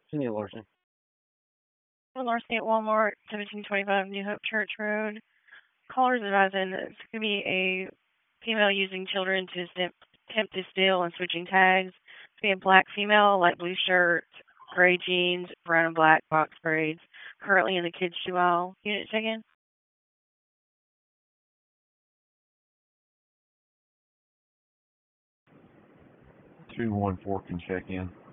Cindy Larson. Larceny at Walmart, 1725 New Hope Church Road. Callers advising that it's going to be a female using children to attempt to steal and switching tags. It's going to be a black female, light blue shirt, gray jeans, brown and black box braids. Currently in the kids' shoe aisle. Unit check-in. 214 can check in.